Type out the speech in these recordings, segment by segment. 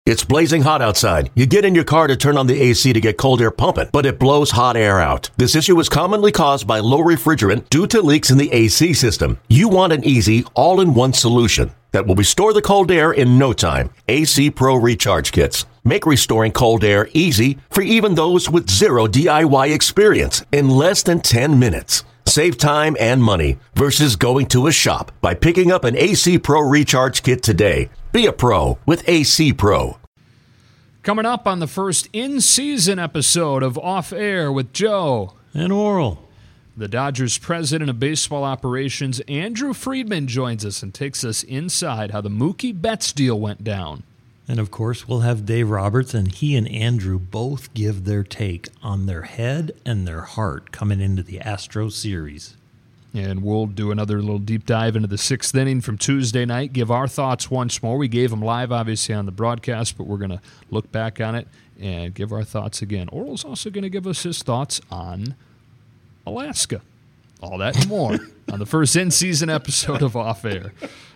It's blazing hot outside. You get in your car to turn on the AC to get cold air pumping, but it blows hot air out. This issue is commonly caused by low refrigerant due to leaks in the AC system. You want an easy, all-in-one solution that will restore the cold air in no time. AC Pro Recharge Kits make restoring cold air easy for even those with zero DIY experience in less than 10 minutes. Save time and money versus going to a shop by picking up an AC Pro Recharge Kit today. Be a pro with AC Pro. Coming up on the first in-season episode of Off Air with Joe and Oral, the Dodgers president of baseball operations, Andrew Friedman, joins us and takes us inside how the Mookie Betts deal went down. And of course, we'll have Dave Roberts, and he and Andrew both give their take on their head and their heart coming into the Astros series. And we'll do another little deep dive into the sixth inning from Tuesday night, give our thoughts once more. We gave them live, obviously, on the broadcast, but we're going to look back on it and give our thoughts again. Oral's also going to give us his thoughts on Alaska. All that and more on the first in-season episode of Off Air.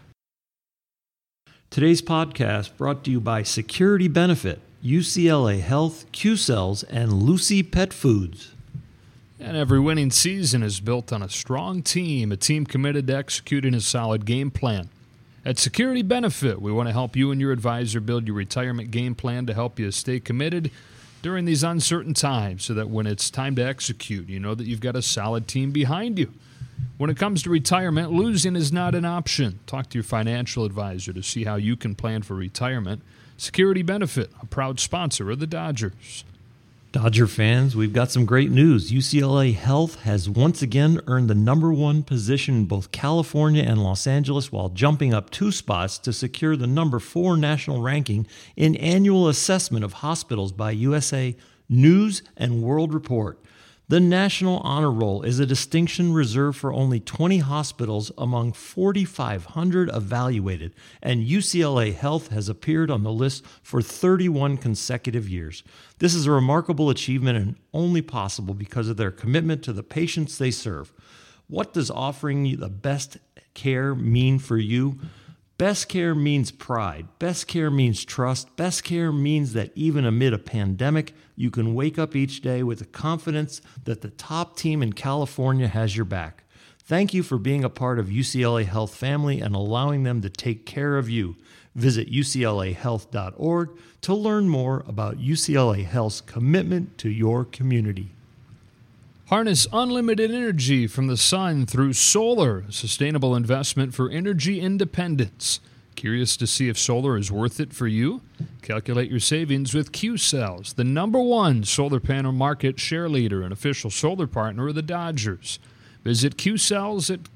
Today's podcast brought to you by Security Benefit, UCLA Health, Q-Cells, and Lucy Pet Foods. And every winning season is built on a strong team, a team committed to executing a solid game plan. At Security Benefit, we want to help you and your advisor build your retirement game plan to help you stay committed during these uncertain times so that when it's time to execute, you know that you've got a solid team behind you. When it comes to retirement, losing is not an option. Talk to your financial advisor to see how you can plan for retirement. Security Benefit, a proud sponsor of the Dodgers. Dodger fans, we've got some great news. UCLA Health has once again earned the #1 position in both California and Los Angeles while jumping up 2 spots to secure the #4 national ranking in annual assessment of hospitals by USA News and World Report. The National Honor Roll is a distinction reserved for only 20 hospitals among 4,500 evaluated, and UCLA Health has appeared on the list for 31 consecutive years. This is a remarkable achievement and only possible because of their commitment to the patients they serve. What does offering you the best care mean for you? Best care means pride. Best care means trust. Best care means that even amid a pandemic, you can wake up each day with the confidence that the top team in California has your back. Thank you for being a part of UCLA Health family and allowing them to take care of you. Visit uclahealth.org to learn more about UCLA Health's commitment to your community. Harness unlimited energy from the sun through solar, a sustainable investment for energy independence. Curious to see if solar is worth it for you? Calculate your savings with Q-Cells, the #1 solar panel market share leader and official solar partner of the Dodgers. Visit Q-Cells at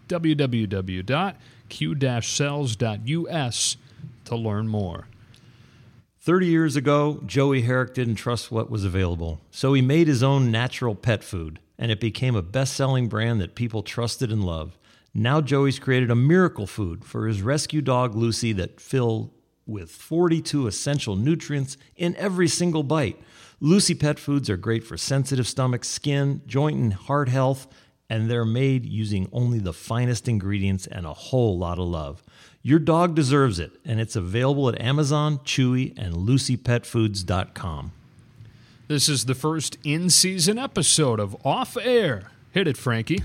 www.q-cells.us to learn more. 30 years ago, Joey Herrick didn't trust what was available, so he made his own natural pet food, and it became a best-selling brand that people trusted and loved. Now Joey's created a miracle food for his rescue dog Lucy that filled with 42 essential nutrients in every single bite. Lucy pet foods are great for sensitive stomach, skin, joint, and heart health, and they're made using only the finest ingredients and a whole lot of love. Your dog deserves it, and it's available at Amazon, Chewy, and LucyPetFoods.com. This is the first in-season episode of Off Air. Hit it, Frankie.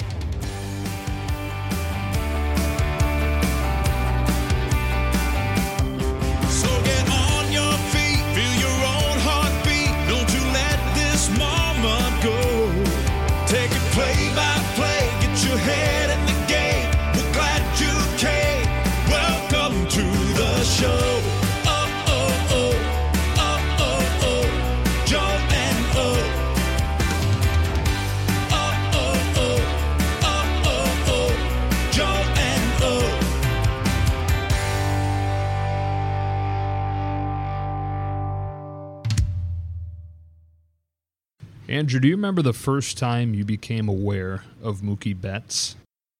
Andrew, do you remember the first time you became aware of Mookie Betts?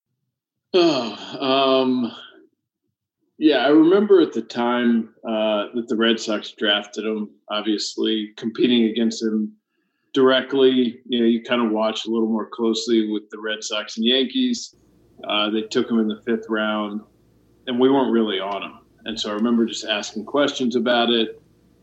Yeah, I remember at the time that the Red Sox drafted him, obviously competing against him directly. You know, you kind of watch a little more closely with the Red Sox and Yankees. They took him in the 5th round, and we weren't really on him. And so I remember just asking questions about it.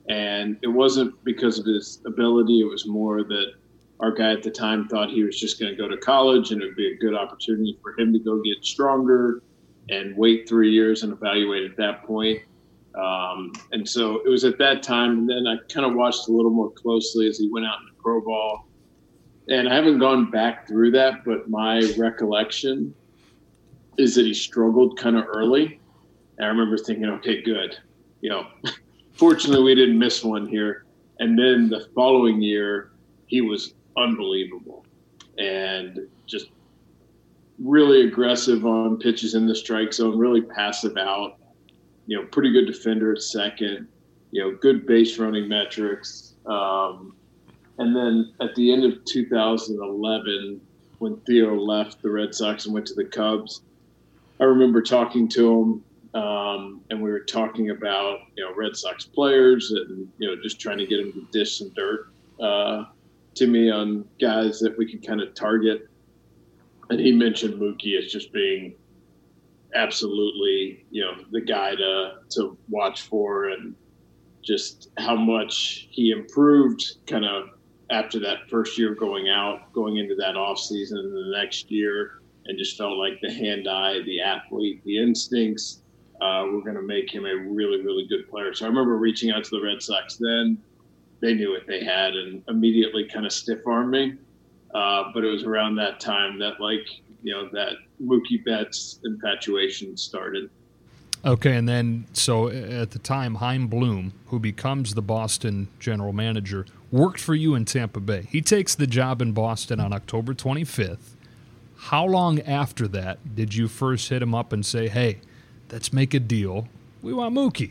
And it wasn't because of his ability. It was more that our guy at the time thought he was just going to go to college and it would be a good opportunity for him to go get stronger and wait 3 years and evaluate at that point. And so it was at that time. And then I kind of watched a little more closely as he went out into pro ball. And I haven't gone back through that, but my recollection is that he struggled kind of early. And I remember thinking, okay, good. Fortunately, we didn't miss one here. And then the following year, he was unbelievable and just really aggressive on pitches in the strike zone, really passive out, pretty good defender at second, good base running metrics. And then at the end of 2011, when Theo left the Red Sox and went to the Cubs, I remember talking to him. And we were talking about, Red Sox players and, just trying to get him to dish some dirt to me on guys that we could kind of target. And he mentioned Mookie as just being absolutely, the guy to watch for, and just how much he improved kind of after that first year going into that off season and the next year, and just felt like the hand-eye, the athlete, the instincts, were going to make him a really, really good player. So I remember reaching out to the Red Sox then. They knew what they had and immediately kind of stiff-armed me. But it was around that time that, that Mookie Betts infatuation started. Okay, and then so at the time, Chaim Bloom, who becomes the Boston general manager, worked for you in Tampa Bay. He takes the job in Boston on October 25th. How long after that did you first hit him up and say, hey, let's make a deal. We want Mookie?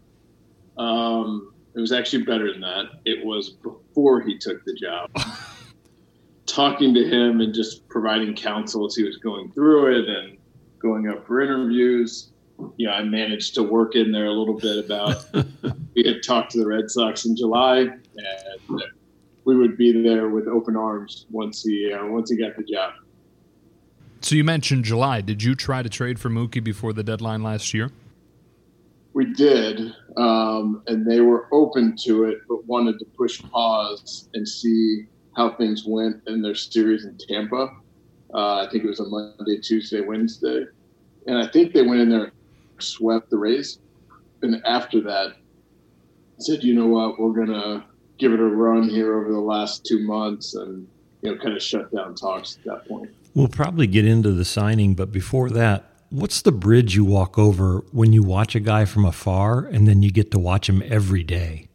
It was actually better than that. It was before he took the job. Talking to him and just providing counsel as he was going through it and going up for interviews. I managed to work in there a little bit about we had talked to the Red Sox in July, and we would be there with open arms once he got the job. So you mentioned July. Did you try to trade for Mookie before the deadline last year? We did, and they were open to it, but wanted to push pause and see how things went in their series in Tampa. I think it was a Monday, Tuesday, Wednesday. And I think they went in there and swept the Rays. And after that, said, you know what, we're going to give it a run here over the last 2 months, and, kind of shut down talks at that point. We'll probably get into the signing, but before that, what's the bridge you walk over when you watch a guy from afar and then you get to watch him every day?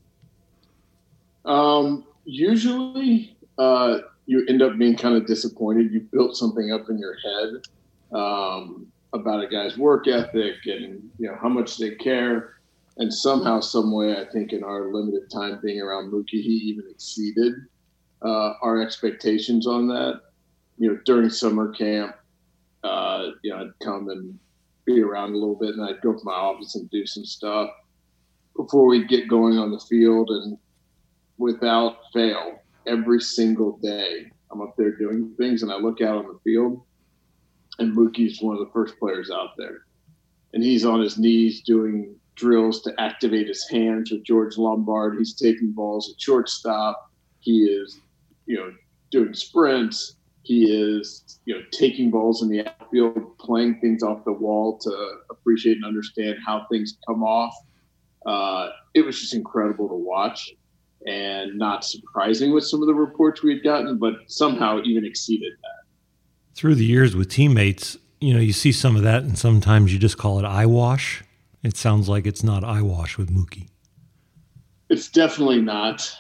Usually you end up being kind of disappointed. You built something up in your head about a guy's work ethic and, how much they care. And somehow, some way, I think in our limited time being around Mookie, he even exceeded our expectations on that. During summer camp, I'd come and be around a little bit, and I'd go to my office and do some stuff before we'd get going on the field. And without fail, every single day, I'm up there doing things, and I look out on the field, and Mookie's one of the first players out there. And he's on his knees doing drills to activate his hands with George Lombard. He's taking balls at shortstop. He is, doing sprints. He is, taking balls in the outfield, playing things off the wall to appreciate and understand how things come off. It was just incredible to watch, and not surprising with some of the reports we had gotten, but somehow even exceeded that. Through the years with teammates, you see some of that, and sometimes you just call it eyewash. It sounds like it's not eyewash with Mookie. It's definitely not.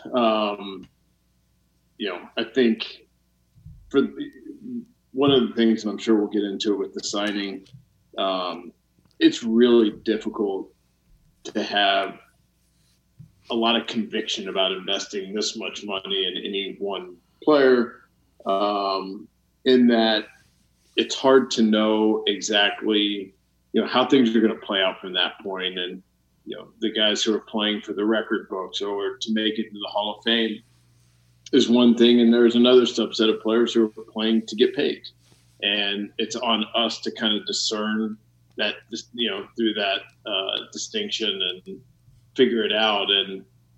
I think for one of the things, and I'm sure we'll get into it with the signing, it's really difficult to have a lot of conviction about investing this much money in any one player, in that it's hard to know exactly, how things are going to play out from that point. And, the guys who are playing for the record books or to make it into the Hall of Fame is one thing. And there's another subset of players who are playing to get paid. And it's on us to kind of discern that, through that distinction and figure it out. And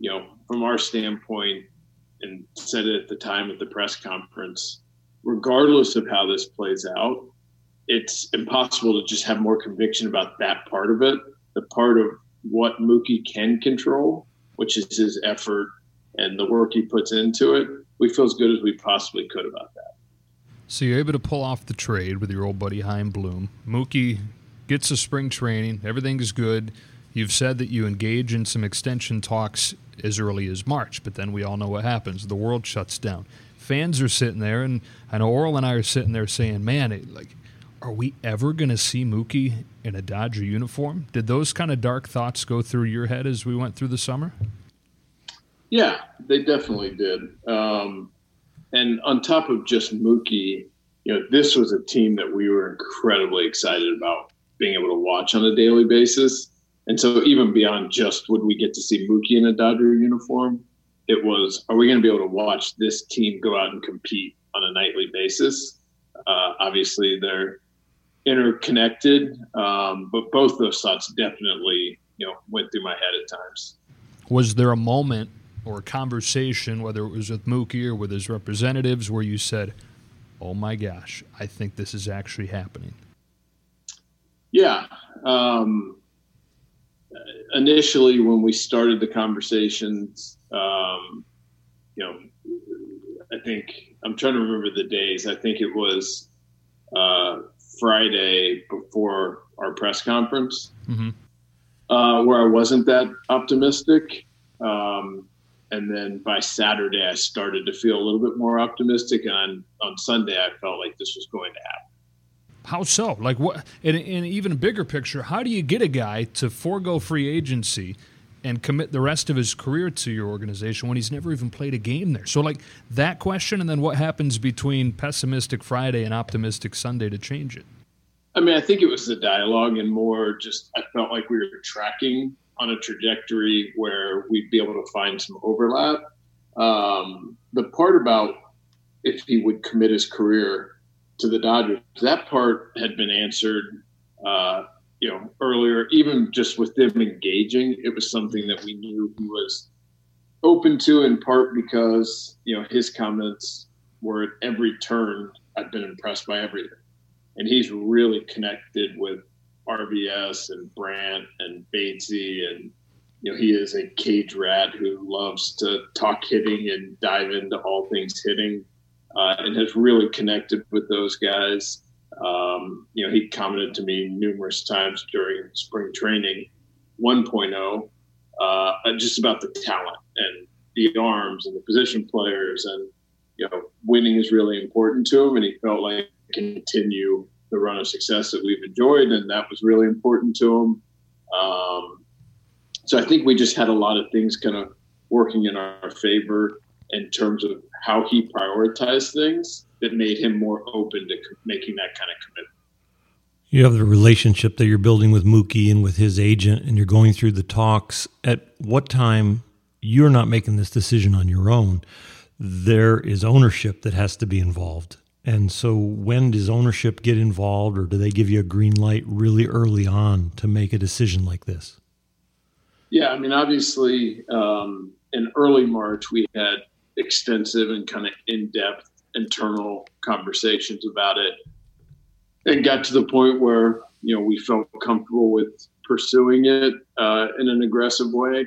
from our standpoint, and said it at the time at the press conference, regardless of how this plays out, it's impossible to just have more conviction about that part of it, the part of what Mookie can control, which is his effort and the work he puts into it. We feel as good as we possibly could about that. So you're able to pull off the trade with your old buddy Chaim Bloom. Mookie gets to spring training. Everything is good. You've said that you engage in some extension talks as early as March, but then we all know what happens. The world shuts down. Fans are sitting there, and I know Oral and I are sitting there saying, man, are we ever going to see Mookie in a Dodger uniform? Did those kind of dark thoughts go through your head as we went through the summer? Yeah, they definitely did. And on top of just Mookie, this was a team that we were incredibly excited about being able to watch on a daily basis. And so even beyond just would we get to see Mookie in a Dodger uniform, it was, are we going to be able to watch this team go out and compete on a nightly basis? Obviously, they're interconnected, but both those thoughts definitely, went through my head at times. Was there a moment or a conversation, whether it was with Mookie or with his representatives, where you said, oh my gosh, I think this is actually happening? Yeah. Initially, when we started the conversations, I think I'm trying to remember the days. I think it was Friday before our press conference, where I wasn't that optimistic. And then by Saturday, I started to feel a little bit more optimistic. And on Sunday, I felt like this was going to happen. How so? Like what? In an even bigger picture, how do you get a guy to forego free agency and commit the rest of his career to your organization when he's never even played a game there? So like that question, and then what happens between pessimistic Friday and optimistic Sunday to change it? I mean, I think it was the dialogue and more just I felt like we were tracking on a trajectory where we'd be able to find some overlap. The part about if he would commit his career to the Dodgers, that part had been answered, earlier, even just with them engaging. It was something that we knew he was open to, in part because, his comments were at every turn, I've been impressed by everything. And he's really connected with RBS and Brandt and Batesy, and he is a cage rat who loves to talk hitting and dive into all things hitting, and has really connected with those guys. He commented to me numerous times during spring training 1.0 just about the talent and the arms and the position players, and winning is really important to him, and he felt like continue the run of success that we've enjoyed, and that was really important to him. So I think we just had a lot of things kind of working in our favor in terms of how he prioritized things that made him more open to making that kind of commitment. You have the relationship that you're building with Mookie and with his agent, and you're going through the talks. At what time you're not making this decision on your own? There is ownership that has to be involved. And so when does ownership get involved, or do they give you a green light really early on to make a decision like this? Yeah, I mean, obviously, in early March, we had extensive and kind of in-depth internal conversations about it, and got to the point where, we felt comfortable with pursuing it in an aggressive way.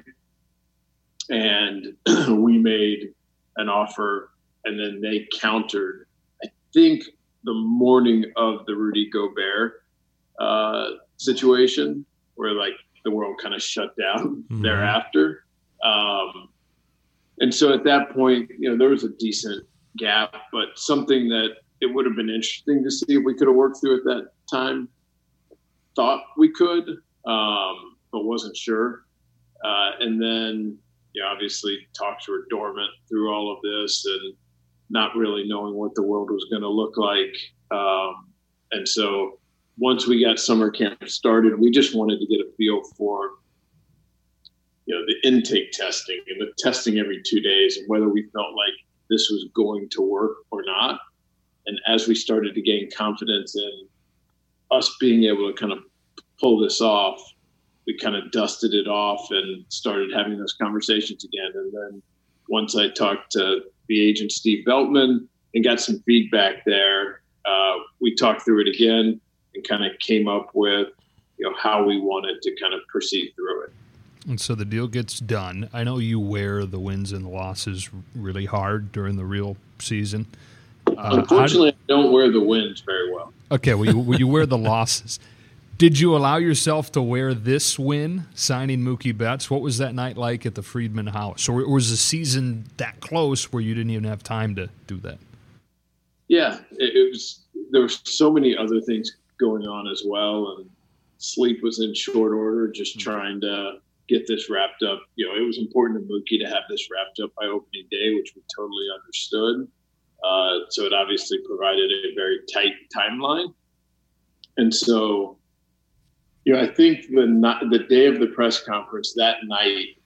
And we made an offer, and then they countered, I think, the morning of the Rudy Gobert situation, where the world kind of shut down thereafter. And so at that point, there was a decent gap, but something that it would have been interesting to see if we could have worked through at that time. Thought we could, but wasn't sure. And then, obviously talks were dormant through all of this, and not really knowing what the world was going to look like. And so once we got summer camp started, we just wanted to get a feel for, the intake testing and the testing every 2 days, and whether we felt like this was going to work or not. And as we started to gain confidence in us being able to kind of pull this off, we kind of dusted it off and started having those conversations again. And then once I talked to the agent, Steve Beltman, and got some feedback there, we talked through it again and kind of came up with, how we wanted to kind of proceed through it. And so the deal gets done. I know you wear the wins and the losses really hard during the real season. Unfortunately, I don't wear the wins very well. Okay, well, you wear the losses. Did you allow yourself to wear this win, signing Mookie Betts? What was that night like at the Friedman house? Or was the season that close where you didn't even have time to do that? Yeah, it was. There were so many other things going on as well, and sleep was in short order, just trying to get this wrapped up. It was important to Mookie to have this wrapped up by opening day, which we totally understood. So it obviously provided a very tight timeline. And so, I think the day of the press conference that night,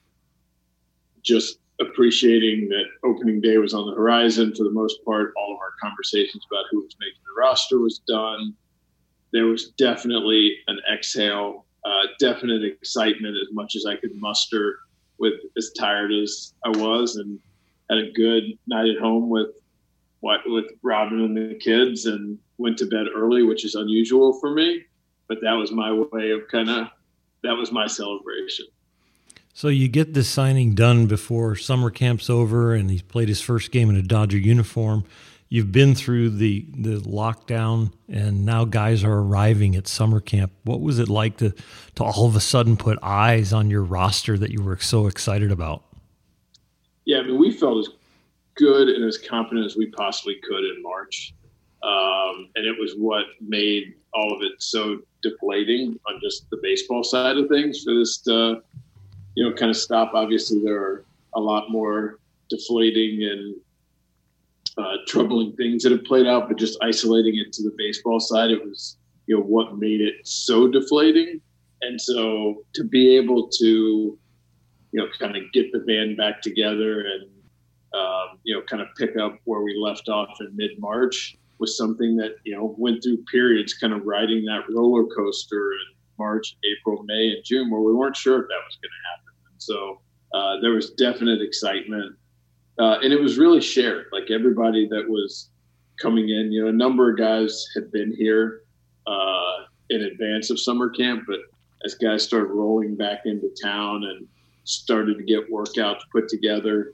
just appreciating that opening day was on the horizon for the most part, all of our conversations about who was making the roster was done. There was definitely an exhale, definite excitement as much as I could muster with as tired as I was, and had a good night at home with Robin and the kids, and went to bed early, which is unusual for me, but that was my way of that was my celebration. So you get this signing done before summer camp's over, and he's played his first game in a Dodger uniform. You've been through the lockdown, and now guys are arriving at summer camp. What was it like to all of a sudden put eyes on your roster that you were so excited about? Yeah, we felt as good and as confident as we possibly could in March. And it was what made all of it so deflating on just the baseball side of things for this to, kind of stop. Obviously, there are a lot more deflating and troubling things that have played out, but just isolating it to the baseball side, it was, what made it so deflating. And so to be able to, kind of get the band back together and, kind of pick up where we left off in mid-March was something that, went through periods kind of riding that roller coaster in March, April, May, and June, where we weren't sure if that was going to happen. And so there was definite excitement. And it was really shared. Like everybody that was coming in, a number of guys had been here in advance of summer camp, but as guys started rolling back into town and started to get workouts put together,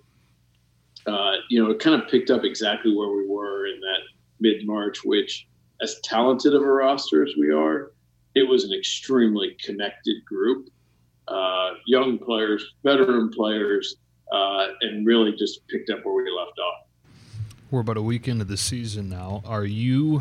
it kind of picked up exactly where we were in that mid-March, which, as talented of a roster as we are, it was an extremely connected group. Young players, veteran players, and really just picked up where we left off. We're about a week into the season now. Are you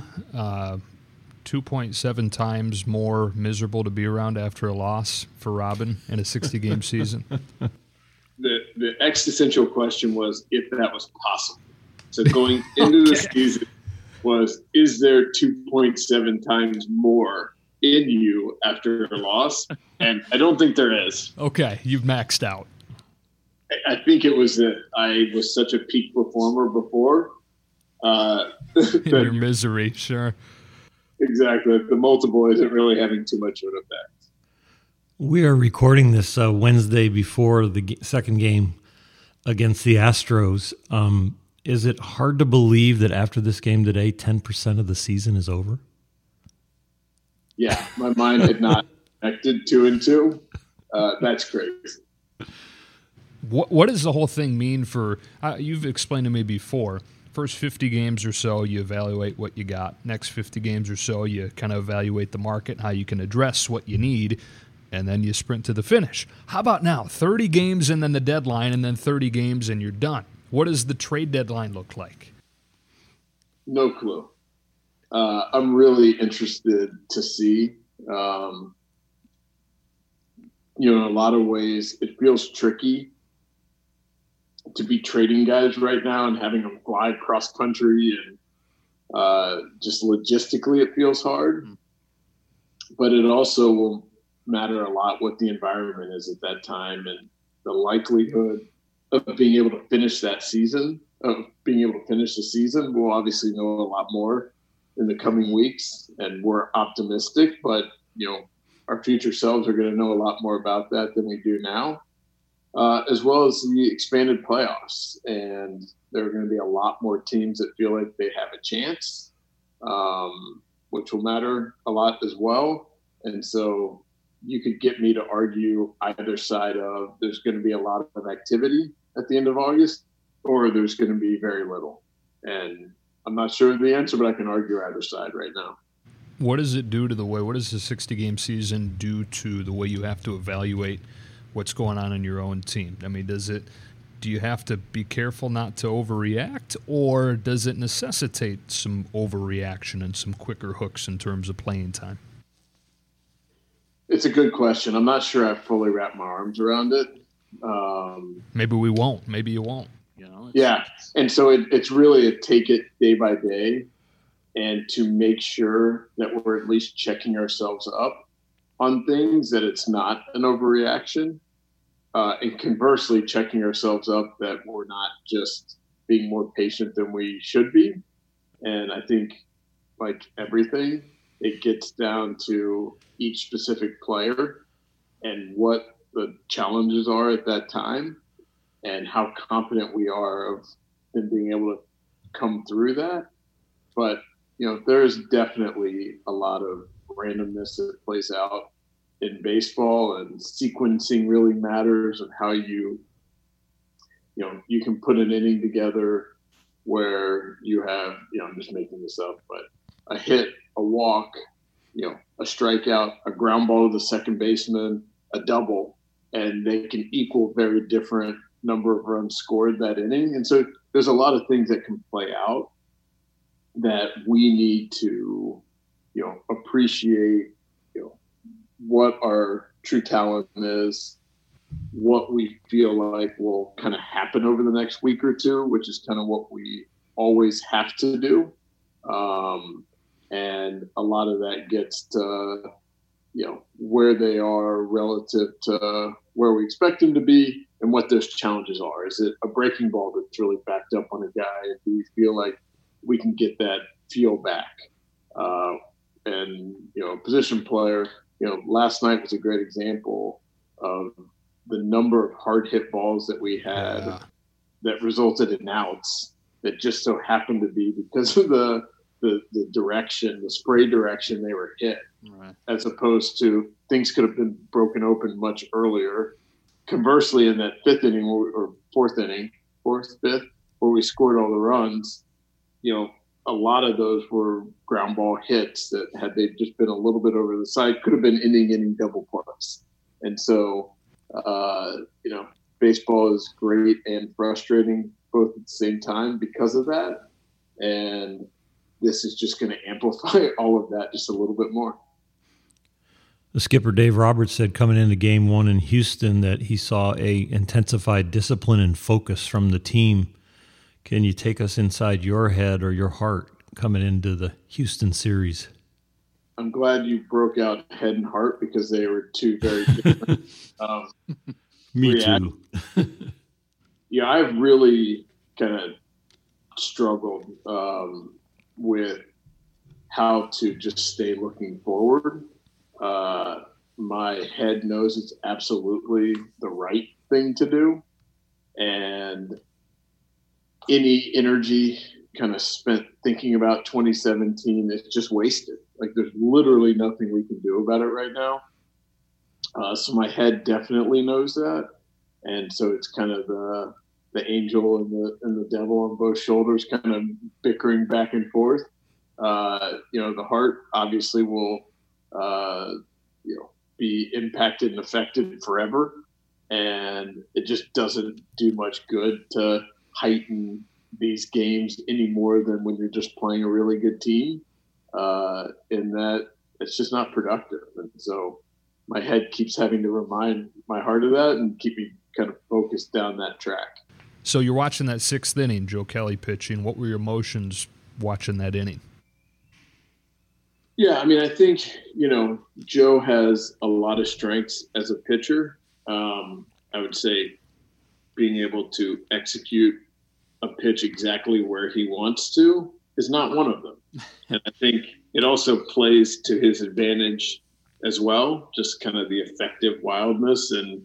2.7 times more miserable to be around after a loss for Robin in a 60-game season? The existential question was if that was possible. So going into the season was, is there 2.7 times more in you after a loss? And I don't think there is. Okay, you've maxed out. I think it was that I was such a peak performer before. In your misery, sure. Exactly. The multiple isn't really having too much of an effect. We are recording this Wednesday before the second game against the Astros. Is it hard to believe that after this game today, 10% of the season is over? Yeah, my mind had not connected 2 and 2. That's crazy. What does the whole thing mean for you've explained to me before, first 50 games or so, you evaluate what you got. Next 50 games or so, you kind of evaluate the market, how you can address what you need, and then you sprint to the finish. How about now? 30 games and then the deadline, and then 30 games and you're done. What does the trade deadline look like? No clue. I'm really interested to see. In a lot of ways, it feels tricky to be trading guys right now and having them fly cross country, and just logistically it feels hard. But it also will matter a lot what the environment is at that time, and the likelihood of being able to finish the season. We'll obviously know a lot more in the coming weeks, and we're optimistic, but our future selves are going to know a lot more about that than we do now, as well as the expanded playoffs. And there are going to be a lot more teams that feel like they have a chance, which will matter a lot as well. And so you could get me to argue either side of there's going to be a lot of activity at the end of August, or there's going to be very little. And I'm not sure of the answer, but I can argue either side right now. What does it do to the way, what does the 60-game season do to the way you have to evaluate what's going on in your own team? I mean, do you have to be careful not to overreact, or does it necessitate some overreaction and some quicker hooks in terms of playing time? It's a good question. I'm not sure I fully wrap my arms around it. Maybe we won't. Maybe you won't. Yeah. And so it's really a take it day by day, and to make sure that we're at least checking ourselves up on things, that it's not an overreaction. And conversely, checking ourselves up that we're not just being more patient than we should be. And I think, like everything, it gets down to each specific player and what the challenges are at that time and how confident we are of them being able to come through that. But, there's definitely a lot of randomness that plays out in baseball, and sequencing really matters of how you can put an inning together where you have, I'm just making this up, but a hit, a walk, a strikeout, a ground ball to the second baseman, a double, and they can equal very different number of runs scored that inning. And so there's a lot of things that can play out that we need to, appreciate, what our true talent is, what we feel like will kind of happen over the next week or two, which is kind of what we always have to do. And a lot of that gets to, where they are relative to where we expect them to be and what those challenges are. Is it a breaking ball that's really backed up on a guy? Do we feel like we can get that feel back? And, a position player, last night was a great example of the number of hard hit balls that we had that resulted in outs that just so happened to be because of the direction, the spray direction they were hit, right, as opposed to things could have been broken open much earlier. Conversely, in that fifth, fifth, where we scored all the runs, a lot of those were ground ball hits that, had they just been a little bit over the side, could have been inning double plus. And so, baseball is great and frustrating both at the same time because of that. And this is just going to amplify all of that just a little bit more. The skipper, Dave Roberts, said coming into Game 1 in Houston that he saw a intensified discipline and focus from the team. Can you take us inside your head or your heart coming into the Houston series? I'm glad you broke out head and heart, because they were two very different. Me too. Yeah, I've really kind of struggled with how to just stay looking forward. My head knows it's absolutely the right thing to do, and any energy kind of spent thinking about 2017 is just wasted. Like, there's literally nothing we can do about it right now. So my head definitely knows that, and so it's kind of the angel and the devil on both shoulders, kind of bickering back and forth. The heart obviously will be impacted and affected forever, and it just doesn't do much good to heighten these games any more than when you're just playing a really good team, in that it's just not productive. And so my head keeps having to remind my heart of that and keep me kind of focused down that track. So you're watching that sixth inning, Joe Kelly pitching. What were your emotions watching that inning? Yeah, I mean, I think, Joe has a lot of strengths as a pitcher. I would say being able to execute a pitch exactly where he wants to is not one of them. And I think it also plays to his advantage as well, just kind of the effective wildness. And,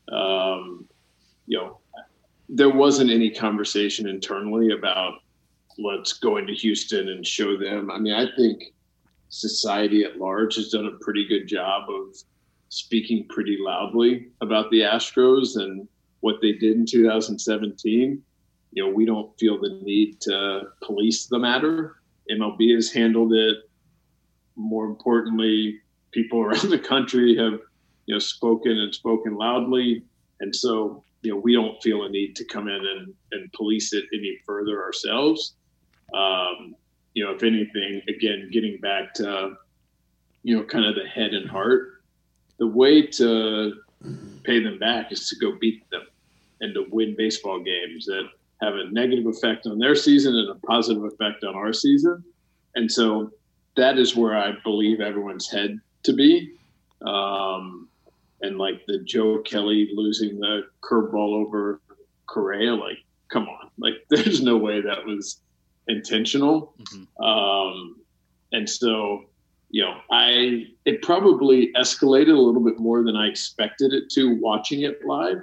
there wasn't any conversation internally about let's go into Houston and show them. I mean, I think society at large has done a pretty good job of speaking pretty loudly about the Astros and what they did in 2017. We don't feel the need to police the matter. MLB has handled it. More importantly, people around the country have, spoken loudly. And so, we don't feel a need to come in and police it any further ourselves. If anything, again, getting back to, kind of the head and heart, the way to pay them back is to go beat them and to win baseball games that have a negative effect on their season and a positive effect on our season. And so that is where I believe everyone's head to be. And like the Joe Kelly losing the curveball over Correa, like, come on, like there's no way that was intentional. Mm-hmm. And so, it probably escalated a little bit more than I expected it to watching it live.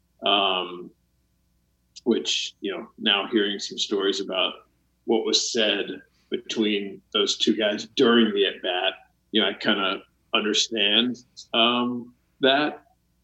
Which, now hearing some stories about what was said between those two guys during the at bat, I kind of understand that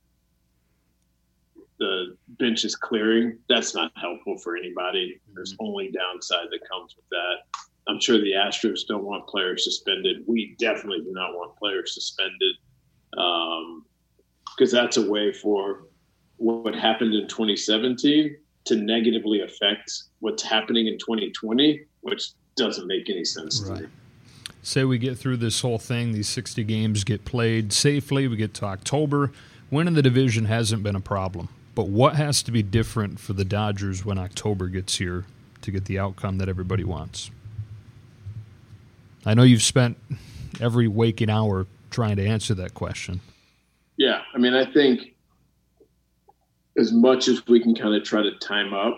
the bench is clearing. That's not helpful for anybody. There's only downside that comes with that. I'm sure the Astros don't want players suspended. We definitely do not want players suspended because that's a way for what happened in 2017 to negatively affect what's happening in 2020, which doesn't make any sense to me. Say we get through this whole thing, these 60 games get played safely, we get to October. Winning the division hasn't been a problem. But what has to be different for the Dodgers when October gets here to get the outcome that everybody wants? I know you've spent every waking hour trying to answer that question. Yeah, I mean, I think as much as we can kind of try to time up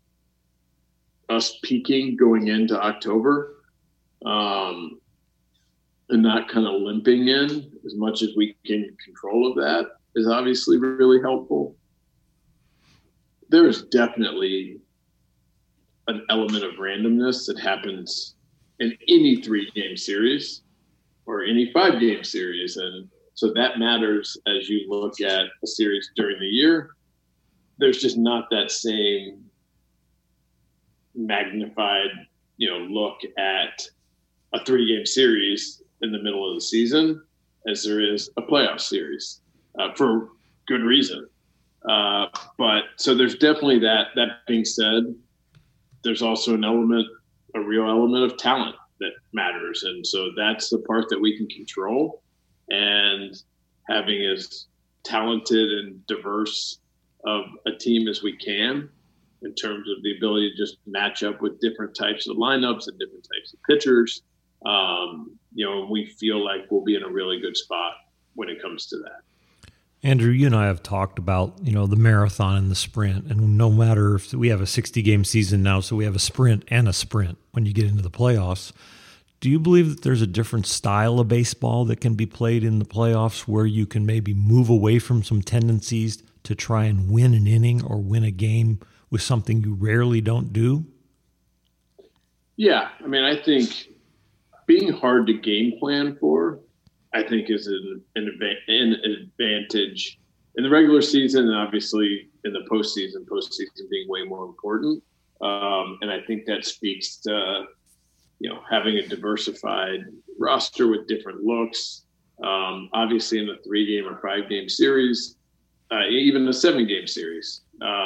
us peaking going into October, and not kind of limping in as much as we can control of that is obviously really helpful. There's definitely an element of randomness that happens in any 3-game series or any 5-game series. And so that matters as you look at a series during the year. There's just not that same magnified, look at a 3-game series in the middle of the season as there is a playoff series for good reason. But so there's definitely that. That being said, there's also a real element of talent that matters. And so that's the part that we can control, and having as talented and diverse of a team as we can in terms of the ability to just match up with different types of lineups and different types of pitchers. We feel like we'll be in a really good spot when it comes to that. Andrew, you and I have talked about, the marathon and the sprint, and no matter if we have a 60-game season now, so we have a sprint and a sprint when you get into the playoffs. Do you believe that there's a different style of baseball that can be played in the playoffs where you can maybe move away from some tendencies to try and win an inning or win a game with something you rarely don't do? Yeah. I mean, I think being hard to game plan for, I think is an advantage in the regular season, and obviously in the postseason being way more important. And I think that speaks to, having a diversified roster with different looks. Obviously in the 3-game or 5-game series, even the 7-game series,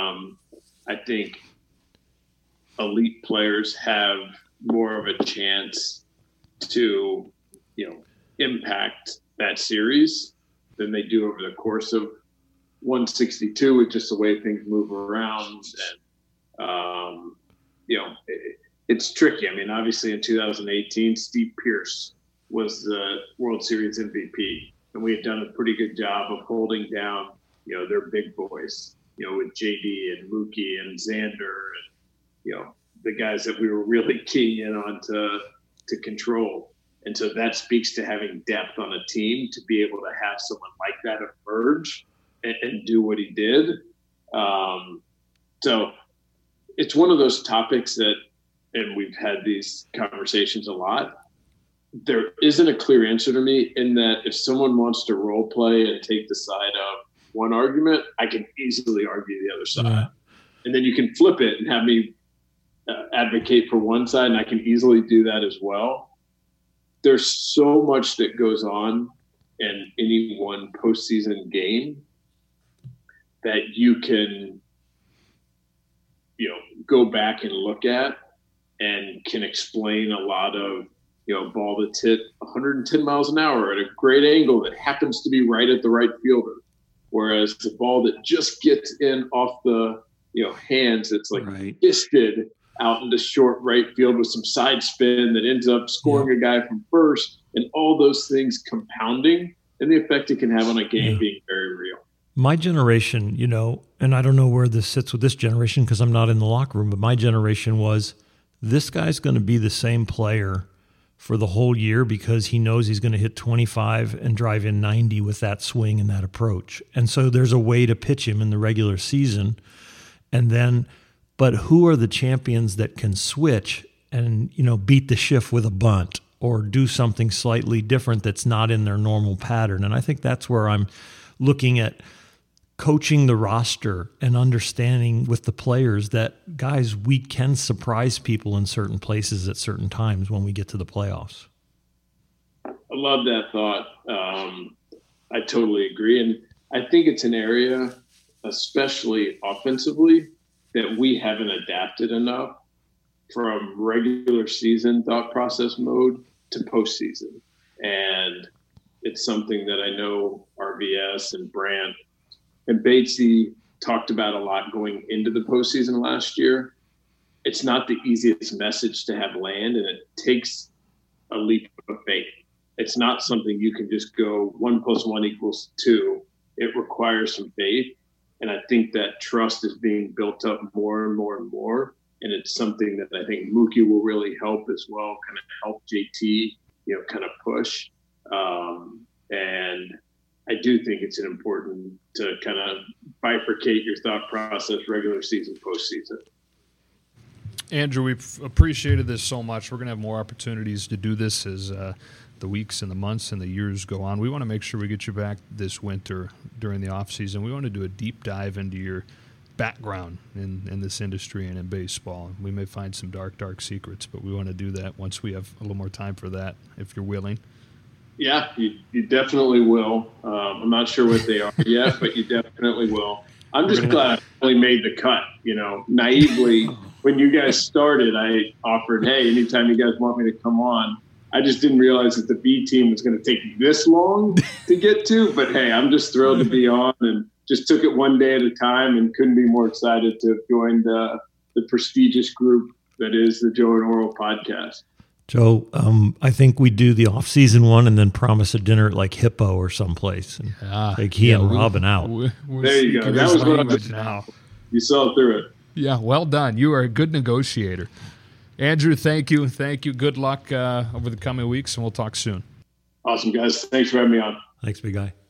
I think elite players have more of a chance to, impact that series than they do over the course of 162 with just the way things move around. And, it's tricky. I mean, obviously in 2018, Steve Pearce was the World Series MVP, and we had done a pretty good job of holding down, their big boys, with JD and Mookie and Xander and, the guys that we were really keying in on to control. And so that speaks to having depth on a team to be able to have someone like that emerge and do what he did. So it's one of those topics that, and we've had these conversations a lot, there isn't a clear answer to me in that if someone wants to role play and take the side of one argument, I can easily argue the other side. Yeah. And then you can flip it and have me advocate for one side, and I can easily do that as well. There's so much that goes on in any one postseason game that you can, go back and look at and can explain a lot of, ball that's hit 110 miles an hour at a great angle that happens to be right at the right fielder. Whereas the ball that just gets in off the, hands, it's like fisted out into short right field with some side spin that ends up scoring a guy from first, and all those things compounding and the effect it can have on a game being very real. My generation, and I don't know where this sits with this generation because I'm not in the locker room, but my generation was, this guy's going to be the same player for the whole year because he knows he's going to hit 25 and drive in 90 with that swing and that approach. And so there's a way to pitch him in the regular season. And then, but who are the champions that can switch and, beat the shift with a bunt or do something slightly different that's not in their normal pattern? And I think that's where I'm looking at coaching the roster and understanding with the players that, guys, we can surprise people in certain places at certain times when we get to the playoffs. I love that thought. I totally agree. And I think it's an area, especially offensively, that we haven't adapted enough from regular season thought process mode to postseason. And it's something that I know RBS and Brandt and Batesy talked about a lot going into the postseason last year. It's not the easiest message to have land, and it takes a leap of faith. It's not something you can just go 1 + 1 = 2. It requires some faith. And I think that trust is being built up more and more and more. And it's something that I think Mookie will really help as well, kind of help JT, kind of push. And I do think it's important to kind of bifurcate your thought process, regular season, postseason. Andrew, we've appreciated this so much. We're going to have more opportunities to do this as the weeks and the months and the years go on. We want to make sure we get you back this winter during the off season. We want to do a deep dive into your background in this industry and in baseball. We may find some dark secrets, but we want to do that once we have a little more time for that, if you're willing. Yeah, you definitely will. I'm not sure what they are yet, but you definitely will. I'm just glad I only made the cut. Naively, when you guys started, I offered, hey, anytime you guys want me to come on. I just didn't realize that the B team was going to take this long to get to. But, hey, I'm just thrilled to be on and just took it one day at a time and couldn't be more excited to have joined the prestigious group that is the Joe and Oral podcast. Joe, I think we do the off-season one and then promise a dinner at like Hippo or someplace. And take he and Robin out. There you go. That was what I was now. You saw through it. Yeah, well done. You are a good negotiator. Andrew, thank you. Thank you. Good luck over the coming weeks, and we'll talk soon. Awesome, guys. Thanks for having me on. Thanks, big guy.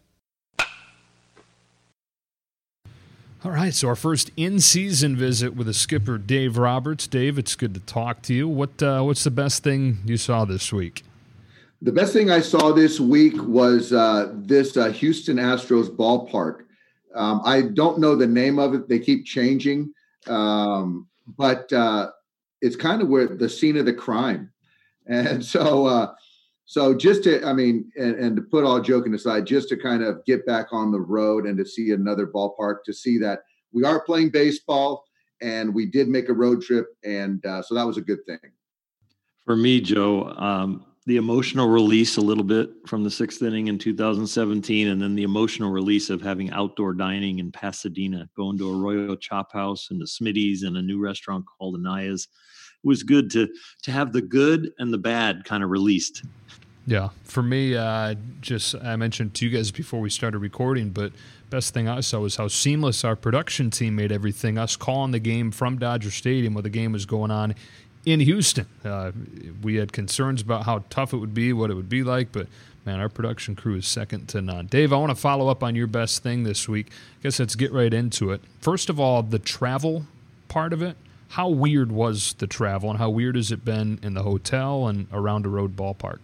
All right, so our first in-season visit with the skipper, Dave Roberts. Dave, it's good to talk to you. What's the best thing you saw this week? The best thing I saw this week was this Houston Astros ballpark. I don't know the name of it. They keep changing, but it's kind of where the scene of the crime. And so just to, and to put all joking aside, just to kind of get back on the road and to see another ballpark, to see that we are playing baseball and we did make a road trip. And so that was a good thing. For me, Joe, the emotional release a little bit from the sixth inning in 2017, and then the emotional release of having outdoor dining in Pasadena, going to Arroyo Chop House and the Smitty's and a new restaurant called Anaya's. It was good to have the good and the bad kind of released. Yeah, for me, I mentioned to you guys before we started recording, but best thing I saw was how seamless our production team made everything. Us calling the game from Dodger Stadium while the game was going on in Houston. We had concerns about how tough it would be, what it would be like, but man, our production crew is second to none. Dave, I want to follow up on your best thing this week. I guess let's get right into it. First of all, the travel part of it. How weird was the travel, and how weird has it been in the hotel and around the road ballpark?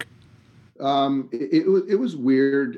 It was weird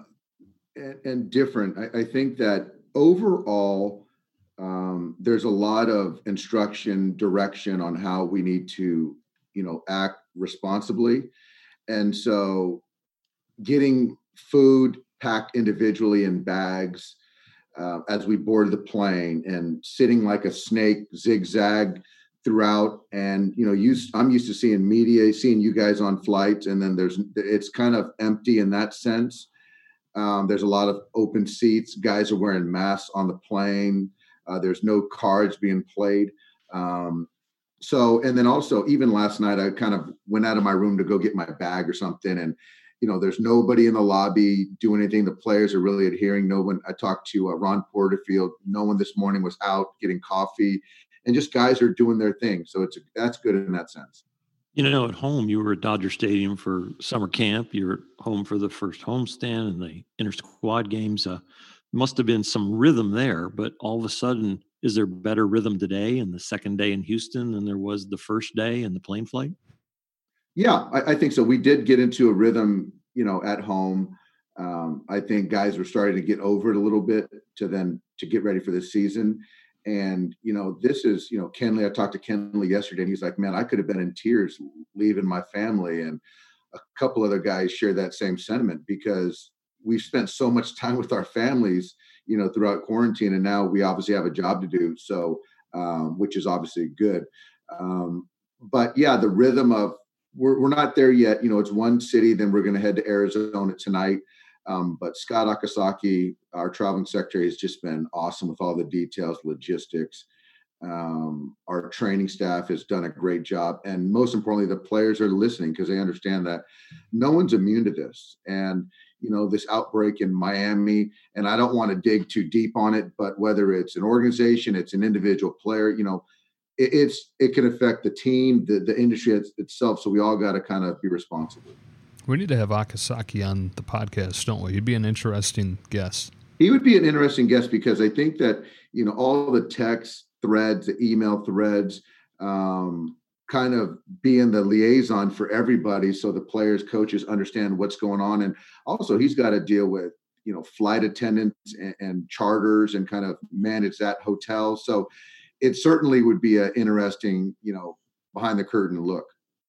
and different. I think that overall, there's a lot of instruction, direction on how we need to, act responsibly. And so getting food packed individually in bags as we boarded the plane and sitting like a snake zigzag throughout. And, I'm used to seeing media, seeing you guys on flights, and then it's kind of empty in that sense. There's a lot of open seats. Guys are wearing masks on the plane. There's no cards being played. And then also even last night, I kind of went out of my room to go get my bag or something. And, there's nobody in the lobby doing anything. The players are really adhering. No one, I talked to Ron Porterfield. No one this morning was out getting coffee, and just guys are doing their thing. So that's good in that sense. At home, you were at Dodger Stadium for summer camp. You were home for the first homestand and the inter-squad games. Must have been some rhythm there, but all of a sudden, is there better rhythm today in the second day in Houston than there was the first day in the plane flight? Yeah, I think so. We did get into a rhythm, at home. I think guys were starting to get over it a little bit to get ready for the season. And, this is, Kenley, I talked to Kenley yesterday, and he's like, man, I could have been in tears leaving my family. And a couple other guys share that same sentiment, because we've spent so much time with our families, throughout quarantine. And now we obviously have a job to do. So, which is obviously good. But yeah, the rhythm of, we're not there yet. It's one city, then we're going to head to Arizona tonight. But Scott Akasaki, our traveling secretary, has just been awesome with all the details, logistics. Our training staff has done a great job. And most importantly, the players are listening, because they understand that no one's immune to this. And, this outbreak in Miami, and I don't want to dig too deep on it, but whether it's an organization, it's an individual player, it can affect the team, the industry itself. So we all got to kind of be responsible. We need to have Akasaki on the podcast, don't we? He'd be an interesting guest. He would be an interesting guest, because I think that, all the text threads, the email threads, kind of being the liaison for everybody. So the players, coaches understand what's going on. And also he's got to deal with, flight attendants and charters, and kind of manage that hotel. So it certainly would be an interesting, behind the curtain look.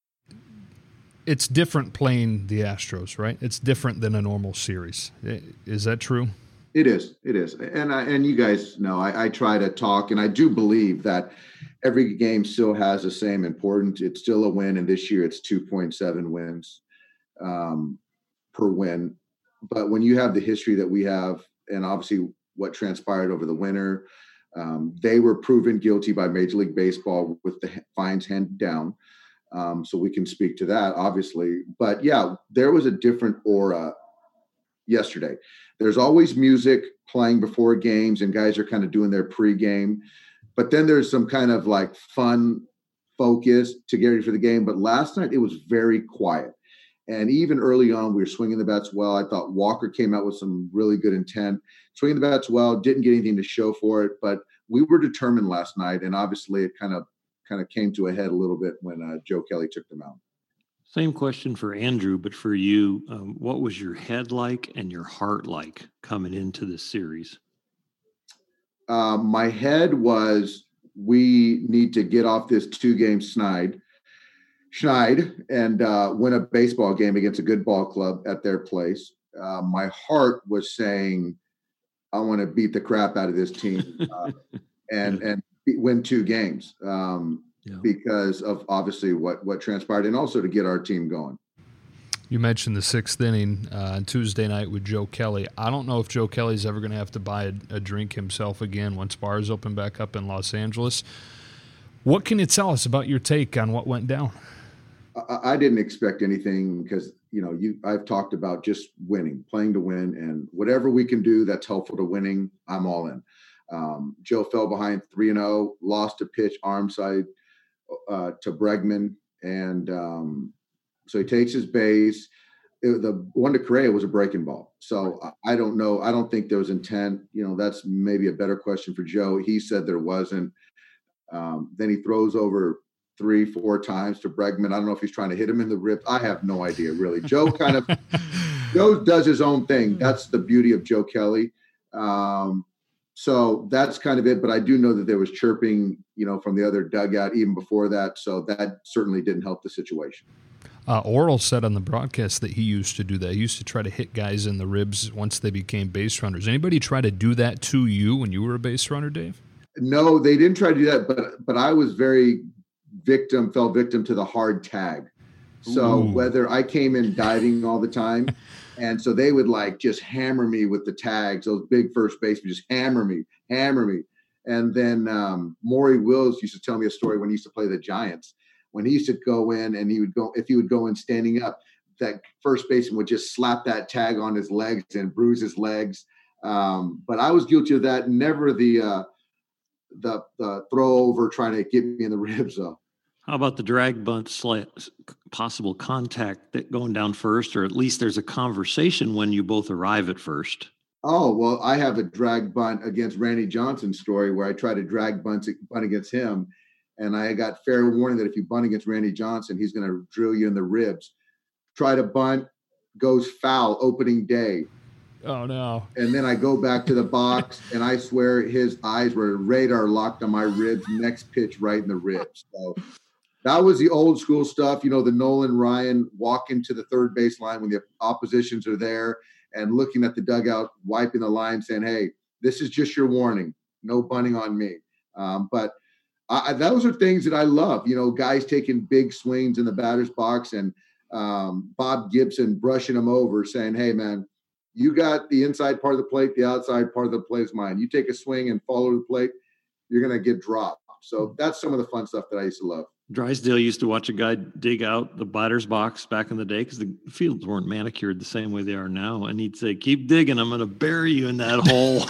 It's different playing the Astros, right? It's different than a normal series. Is that true? It is. And you guys know, I try to talk, and I do believe that every game still has the same importance. It's still a win. And this year it's 2.7 wins per win. But when you have the history that we have, and obviously what transpired over the winter, they were proven guilty by Major League Baseball with the fines handed down. So we can speak to that, obviously. But yeah, there was a different aura yesterday. There's always music playing before games, and guys are kind of doing their pregame. But then there's some kind of like fun focus to get ready for the game. But last night it was very quiet. And even early on, we were swinging the bats well. I thought Walker came out with some really good intent. Swinging the bats well, didn't get anything to show for it. But we were determined last night, and obviously it kind of came to a head a little bit when Joe Kelly took them out. Same question for Andrew, but for you, what was your head like and your heart like coming into this series? My head was, we need to get off this 2-game schneid and win a baseball game against a good ball club at their place. My heart was saying, I want to beat the crap out of this team and win 2 games. Because of obviously what transpired, and also to get our team going. You mentioned the 6th inning on Tuesday night with Joe Kelly. I don't know if Joe Kelly's ever going to have to buy a drink himself again once bars open back up in Los Angeles. What can you tell us about your take on what went down? I didn't expect anything, because I've talked about just winning, playing to win, and whatever we can do that's helpful to winning, I'm all in. Joe fell behind 3-0, lost a pitch arm side to Bregman, and so he takes his base. The one to Correa was a breaking ball. So I don't know. I don't think there was intent. That's maybe a better question for Joe. He said there wasn't. Then he throws over 3-4 times to Bregman. I don't know if he's trying to hit him in the ribs. I have no idea, really. Joe does his own thing. That's the beauty of Joe Kelly. So that's kind of it. But I do know that there was chirping, from the other dugout even before that. So that certainly didn't help the situation. Orel said on the broadcast that he used to do that. He used to try to hit guys in the ribs once they became base runners. Anybody try to do that to you when you were a base runner, Dave? No, they didn't try to do that, but I was fell victim to the hard tag. So whether I came in diving all the time, and so they would just hammer me with the tags, those big first basemen just hammer me. And then Maury Wills used to tell me a story when he used to play the Giants. When he used to go in and if he would go in standing up, that first baseman would just slap that tag on his legs and bruise his legs. But I was guilty of that. Never the throw over trying to get me in the ribs though. How about the drag bunt possible contact that going down first, or at least there's a conversation when you both arrive at first? Oh, well, I have a drag bunt against Randy Johnson story where I tried to drag bunt against him. And I got fair warning that if you bunt against Randy Johnson, he's going to drill you in the ribs. Try to bunt, goes foul opening day. Oh, no. And then I go back to the box, and I swear his eyes were radar locked on my ribs, next pitch right in the ribs. So that was the old school stuff. The Nolan Ryan walking to the third base line when the oppositions are there and looking at the dugout, wiping the line, saying, hey, this is just your warning. No bunting on me. But those are things that I love, guys taking big swings in the batter's box and Bob Gibson brushing them over saying, hey, man, you got the inside part of the plate, the outside part of the plate is mine. You take a swing and follow the plate, you're going to get dropped. So that's some of the fun stuff that I used to love. Drysdale used to watch a guy dig out the batter's box back in the day because the fields weren't manicured the same way they are now. And he'd say, keep digging. I'm going to bury you in that hole.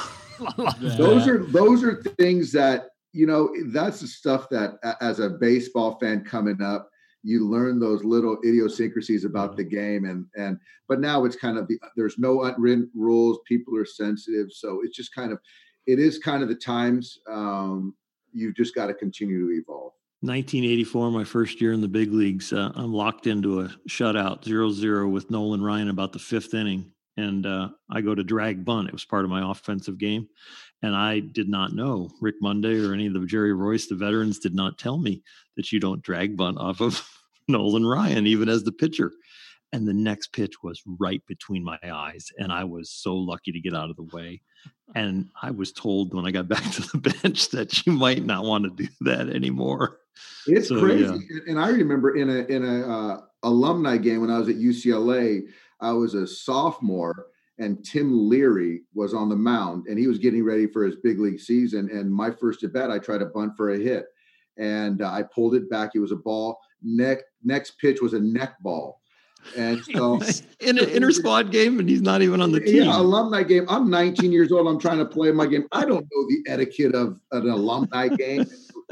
Those are things that, that's the stuff that as a baseball fan coming up, you learn those little idiosyncrasies about the game. But now it's kind of there's no unwritten rules. People are sensitive. So it's just it is the times you've just got to continue to evolve. 1984, my first year in the big leagues, I'm locked into a shutout 0-0 with Nolan Ryan about the fifth inning. And I go to drag bunt. It was part of my offensive game. And I did not know. Rick Monday or any of the Jerry Royce, the veterans, did not tell me that you don't drag bunt off of Nolan Ryan, even as the pitcher. And the next pitch was right between my eyes. And I was so lucky to get out of the way. And I was told when I got back to the bench that you might not want to do that anymore. It's crazy. Yeah. And I remember in a alumni game when I was at UCLA, I was a sophomore and Tim Leary was on the mound and he was getting ready for his big league season. And my first at bat, I tried to bunt for a hit and I pulled it back. It was a ball. Next pitch was a neck ball. And so in an inter squad game and he's not even on the team. Yeah, alumni game. I'm 19 years old. I'm trying to play my game. I don't know the etiquette of an alumni game.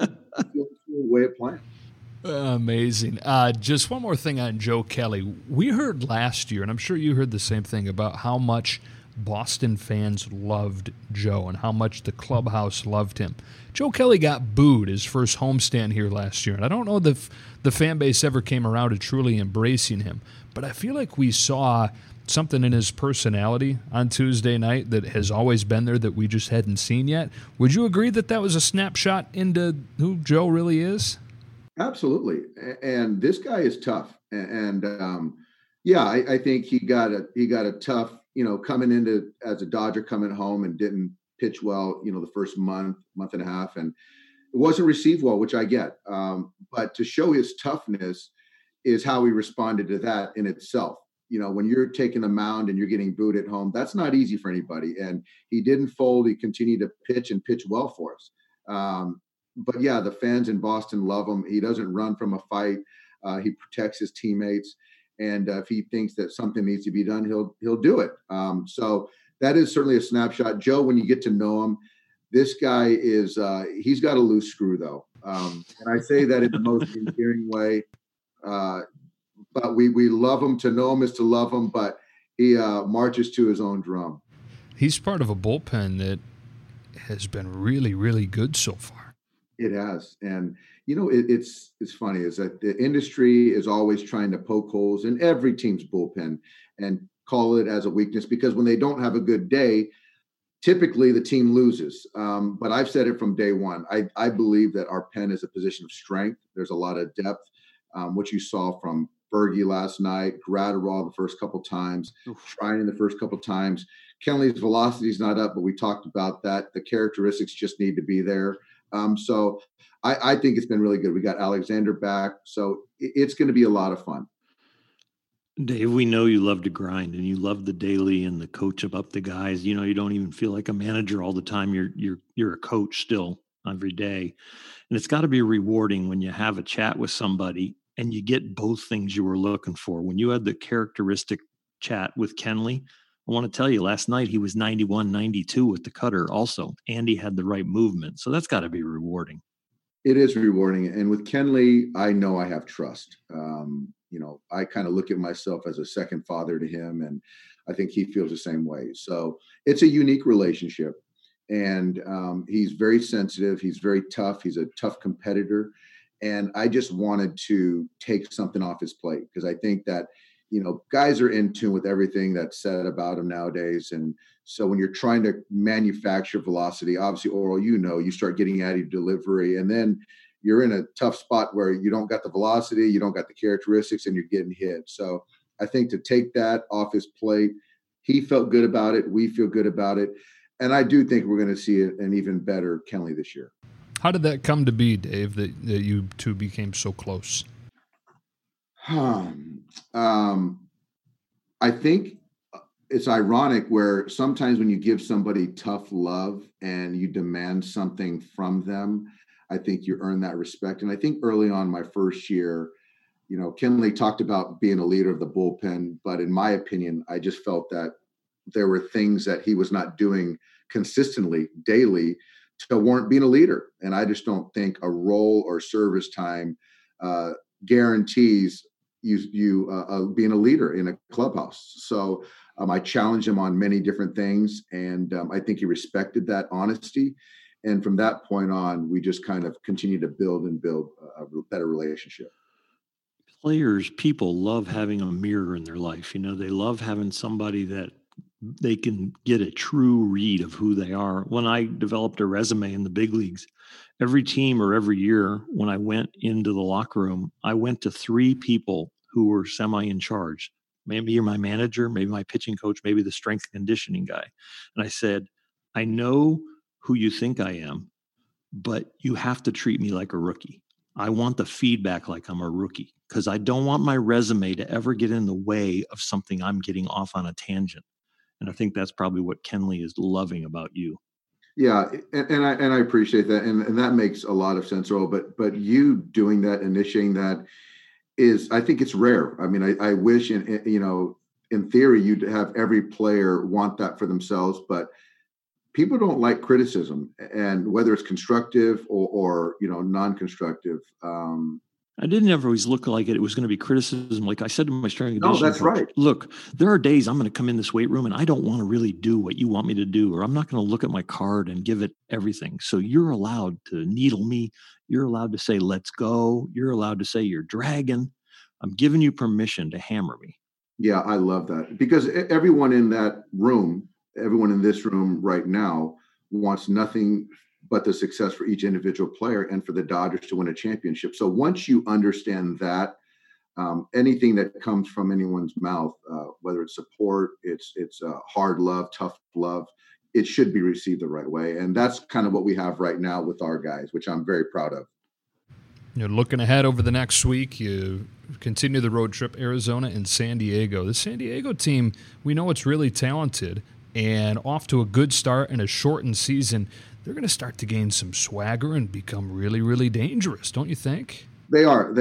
Way of playing. Amazing. Just one more thing on Joe Kelly. We heard last year, and I'm sure you heard the same thing, about how much Boston fans loved Joe and how much the clubhouse loved him. Joe Kelly got booed his first homestand here last year, and I don't know if the fan base ever came around to truly embracing him, but I feel like we saw something in his personality on Tuesday night that has always been there that we just hadn't seen yet. Would you agree that that was a snapshot into who Joe really is? Absolutely. And this guy is tough. And I think he got a tough, coming into as a Dodger coming home and didn't pitch well, the first month and a half, and it wasn't received well, which I get. But to show his toughness is how he responded to that in itself. When you're taking a mound and you're getting booed at home, that's not easy for anybody. And he didn't fold. He continued to pitch and pitch well for us. But yeah, the fans in Boston love him. He doesn't run from a fight. He protects his teammates. And if he thinks that something needs to be done, he'll do it. So that is certainly a snapshot. Joe, when you get to know him, this guy is he's got a loose screw, though. And I say that in the most endearing way. But we love him. To know him is to love him, but he marches to his own drum. He's part of a bullpen that has been really, really good so far. It has. And, it's funny is that the industry is always trying to poke holes in every team's bullpen and call it as a weakness, because when they don't have a good day, typically the team loses. But I've said it from day one. I believe that our pen is a position of strength. There's a lot of depth. What you saw from Berge last night, Gratterall the first couple times, Treinen the first couple times. Kenley's velocity is not up, but we talked about that. The characteristics just need to be there. So I think it's been really good. We got Alexander back, so it's going to be a lot of fun. Dave, we know you love to grind and you love the daily and the coach up the guys. You don't even feel like a manager all the time. You're a coach still every day. And it's got to be rewarding when you have a chat with somebody and you get both things you were looking for. When you had the characteristic chat with Kenley, I want to tell you, last night he was 91, 92 with the cutter also, and he had the right movement. So that's got to be rewarding. It is rewarding. And with Kenley, I know I have trust. I kind of look at myself as a second father to him, and I think he feels the same way. So it's a unique relationship, and he's very sensitive. He's very tough. He's a tough competitor. And I just wanted to take something off his plate, because I think that, guys are in tune with everything that's said about him nowadays. And so when you're trying to manufacture velocity, obviously, Oral, you start getting out of your delivery, and then you're in a tough spot where you don't got the velocity, you don't got the characteristics, and you're getting hit. So I think to take that off his plate, he felt good about it. We feel good about it. And I do think we're going to see an even better Kenley this year. How did that come to be, Dave, that you two became so close? I think it's ironic where sometimes when you give somebody tough love and you demand something from them, I think you earn that respect. And I think early on my first year, Kenley talked about being a leader of the bullpen, but in my opinion, I just felt that there were things that he was not doing consistently, daily, to warrant being a leader. And I just don't think a role or service time guarantees you being a leader in a clubhouse. So I challenged him on many different things, and I think he respected that honesty. And from that point on, we just kind of continue to build a better relationship. People love having a mirror in their life. They love having somebody that they can get a true read of who they are. When I developed a resume in the big leagues, every team or every year when I went into the locker room, I went to 3 people who were semi in charge. Maybe you're my manager, maybe my pitching coach, maybe the strength and conditioning guy. And I said, I know who you think I am, but you have to treat me like a rookie. I want the feedback like I'm a rookie, because I don't want my resume to ever get in the way of something I'm getting off on a tangent. And I think that's probably what Kenley is loving about you. Yeah, and I appreciate that, and that makes a lot of sense, Earl. But you doing that, initiating that, I think it's rare. I mean, I wish, in theory, you'd have every player want that for themselves, but people don't like criticism, and whether it's constructive or non-constructive. I didn't ever always look like it was going to be criticism. Like I said to my strength and conditioning coach, that's right. Look, there are days I'm going to come in this weight room and I don't want to really do what you want me to do, or I'm not going to look at my card and give it everything. So you're allowed to needle me. You're allowed to say, let's go. You're allowed to say you're dragging. I'm giving you permission to hammer me. Yeah, I love that, because everyone in that room, everyone in this room right now wants nothing but the success for each individual player and for the Dodgers to win a championship. So once you understand that, anything that comes from anyone's mouth, whether it's support, it's hard love, tough love, it should be received the right way. And that's kind of what we have right now with our guys, which I'm very proud of. Looking ahead over the next week, you continue the road trip, Arizona and San Diego. The San Diego team, we know it's really talented and off to a good start in a shortened season. They're going to start to gain some swagger and become really, really dangerous, don't you think? They are.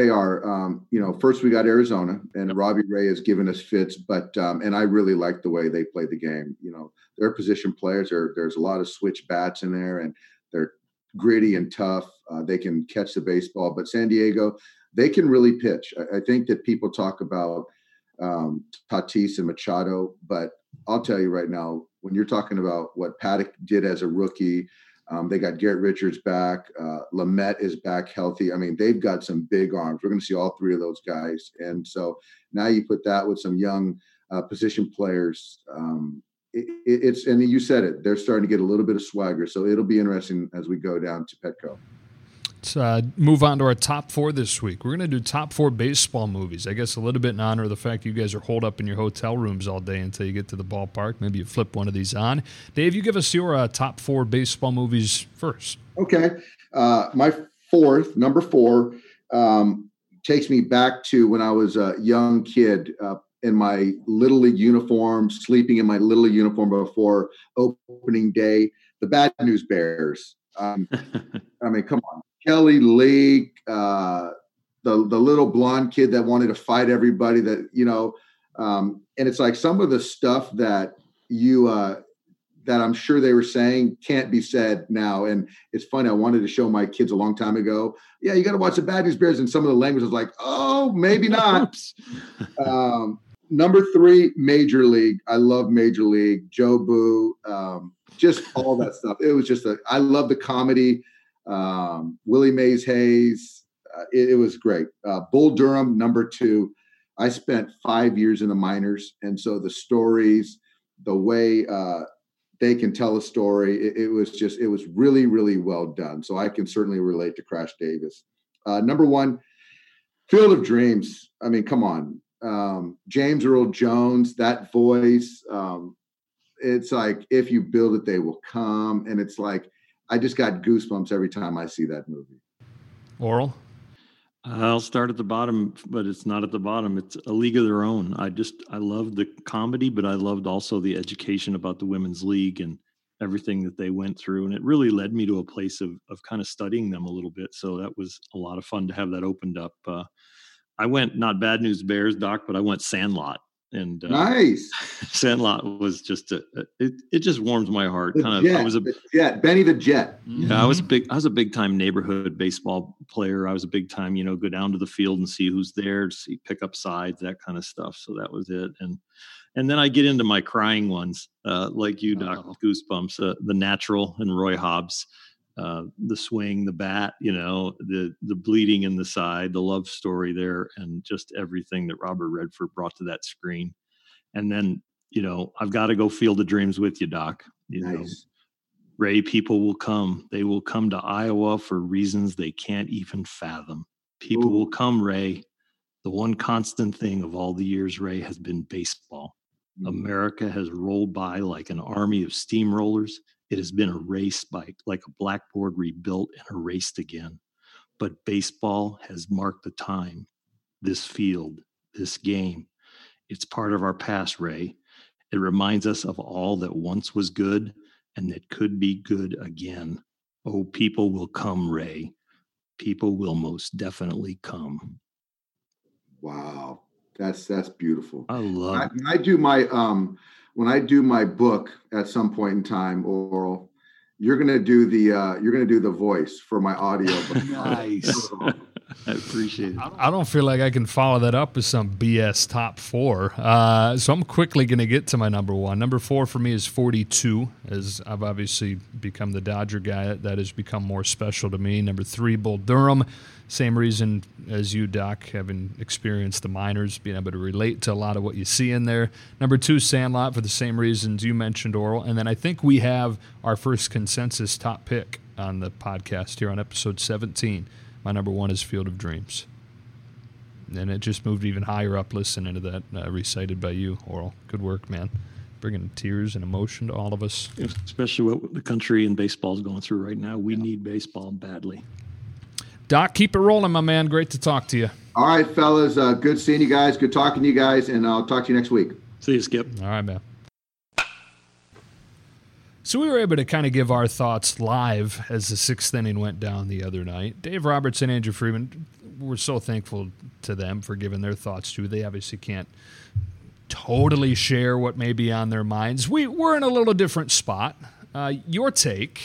First we got Arizona, and Robbie Ray has given us fits, but and I really like the way they play the game. They're position players. There's a lot of switch bats in there, and they're gritty and tough. They can catch the baseball, but San Diego, they can really pitch. I think that people talk about Tatis and Machado, but I'll tell you right now, when you're talking about what Paddock did as a rookie, they got Garrett Richards back. Lamet is back healthy. I mean, they've got some big arms. We're going to see all three of those guys. And so now you put that with some young position players. It's and you said it, they're starting to get a little bit of swagger. So it'll be interesting as we go down to Petco. Let's move on to our top 4 this week. We're going to do top 4 baseball movies. I guess a little bit in honor of the fact you guys are holed up in your hotel rooms all day until you get to the ballpark. Maybe you flip one of these on. Dave, you give us your top 4 baseball movies first. Okay. My number 4, takes me back to when I was a young kid in my Little League uniform, sleeping in my Little League uniform before opening day, the Bad News Bears. I mean, come on. Kelly Leak, the little blonde kid that wanted to fight everybody that, and it's like some of the stuff that that I'm sure they were saying can't be said now. And it's funny. I wanted to show my kids a long time ago. Yeah, you got to watch the Bad News Bears. And some of the language was like, oh, maybe not. Number 3, Major League. I love Major League. Joe Boo, just all that stuff. It was just I love the comedy. Willie Mays Hayes. It was great. Bull Durham, number 2. I spent 5 years in the minors. And so the stories, the way they can tell a story, it was really, really well done. So I can certainly relate to Crash Davis. Number 1, Field of Dreams. I mean, come on. James Earl Jones, that voice. It's like, if you build it, they will come. And it's like, I just got goosebumps every time I see that movie. Oral? I'll start at the bottom, but it's not at the bottom. It's A League of Their Own. I loved the comedy, but I loved also the education about the women's league and everything that they went through. And it really led me to a place of kind of studying them a little bit. So that was a lot of fun to have that opened up. I went not Bad News Bears, Doc, but I went Sandlot. And nice. Sandlot was just it just warms my heart. I was Benny the Jet. Yeah, I was a big time neighborhood baseball player. I was a big time, go down to the field and see who's there, pick up sides, that kind of stuff. So that was it. And then I get into my crying ones, like you, Doc, with Goosebumps, The Natural and Roy Hobbs, the swing, the bat, the bleeding in the side, the love story there, and just everything that Robert Redford brought to that screen. And then, I've got to go Field of Dreams with you, Doc. Nice. Ray, people will come. They will come to Iowa for reasons they can't even fathom. People will come, Ray. The one constant thing of all the years, Ray, has been baseball. America has rolled by like an army of steamrollers. It has been erased like a blackboard rebuilt and erased again. But baseball has marked the time. This field, this game, it's part of our past, Ray. It reminds us of all that once was good and that could be good again. Oh, people will come, Ray. People will most definitely come. Wow. That's beautiful. I love it. When I do my when I do my book at some point in time, Oral, you're gonna do the voice for my audio. Nice. I appreciate it. I don't feel like I can follow that up with some BS top 4. So I'm quickly going to get to my number 1. Number 4 for me is 42, as I've obviously become the Dodger guy. That has become more special to me. Number 3, Bull Durham. Same reason as you, Doc, having experienced the minors, being able to relate to a lot of what you see in there. Number 2, Sandlot, for the same reasons you mentioned, Oral. And then I think we have our first consensus top pick on the podcast here on episode 17. My number 1 is Field of Dreams. And it just moved even higher up listening to that recited by you, Oral. Good work, man. Bringing tears and emotion to all of us. Especially what the country and baseball is going through right now. We need baseball badly. Doc, keep it rolling, my man. Great to talk to you. All right, fellas. Good seeing you guys. Good talking to you guys. And I'll talk to you next week. See you, Skip. All right, man. So we were able to kind of give our thoughts live as the 6th inning went down the other night. Dave Roberts and Andrew Freeman, we're so thankful to them for giving their thoughts too. They obviously can't totally share what may be on their minds. We're in a little different spot. Your take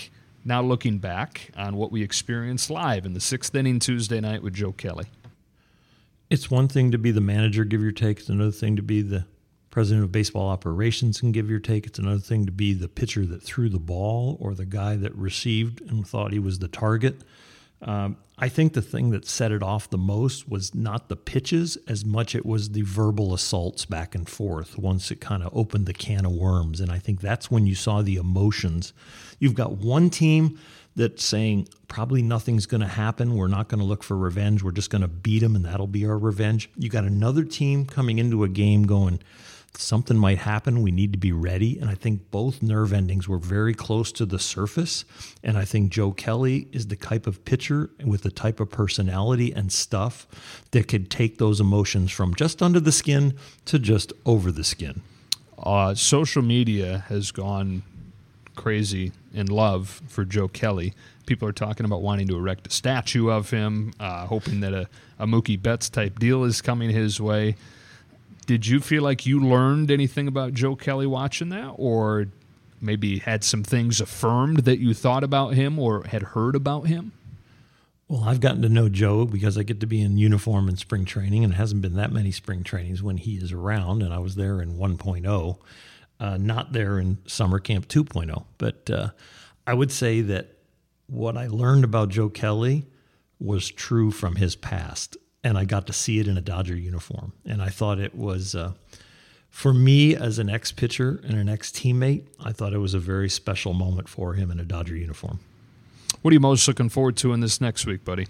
Now looking back on what we experienced live in the 6th inning Tuesday night with Joe Kelly. It's one thing to be the manager, give your take. It's another thing to be the president of baseball operations and give your take. It's another thing to be the pitcher that threw the ball or the guy that received and thought he was the target. I think the thing that set it off the most was not the pitches as much it was the verbal assaults back and forth once it kind of opened the can of worms. And I think that's when you saw the emotions. You've got one team that's saying probably nothing's going to happen. We're not going to look for revenge. We're just going to beat them, and that'll be our revenge. You got another team coming into a game going, something might happen. We need to be ready. And I think both nerve endings were very close to the surface. And I think Joe Kelly is the type of pitcher with the type of personality and stuff that could take those emotions from just under the skin to just over the skin. Social media has gone crazy in love for Joe Kelly. People are talking about wanting to erect a statue of him, hoping that a Mookie Betts type deal is coming his way. Did you feel like you learned anything about Joe Kelly watching that, or maybe had some things affirmed that you thought about him or had heard about him? Well, I've gotten to know Joe because I get to be in uniform in spring training, and it hasn't been that many spring trainings when he is around, and I was there in 1.0, not there in summer camp 2.0. But I would say that what I learned about Joe Kelly was true from his past. And I got to see it in a Dodger uniform. And I thought it was, for me as an ex-pitcher and an ex-teammate, I thought it was a very special moment for him in a Dodger uniform. What are you most looking forward to in this next week, buddy?